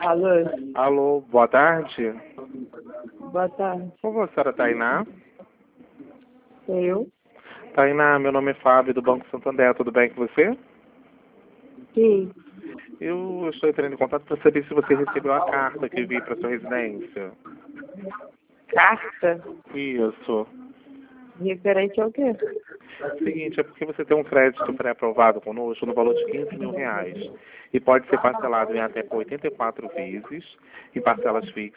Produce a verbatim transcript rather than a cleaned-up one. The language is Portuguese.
Alô, Alô, boa tarde. boa tarde. Por favor, senhora Tainá? Sou eu? Tainá, meu nome é Fábio, do Banco Santander. Tudo bem com você? Sim. Eu estou entrando em contato para saber se você recebeu a carta que eu enviei para sua residência. Carta? Isso. Referente ao quê? Seguinte, é porque você tem um crédito pré-aprovado conosco no valor de quinze mil reais. E pode ser parcelado em até por oitenta e quatro vezes, em parcelas fixas.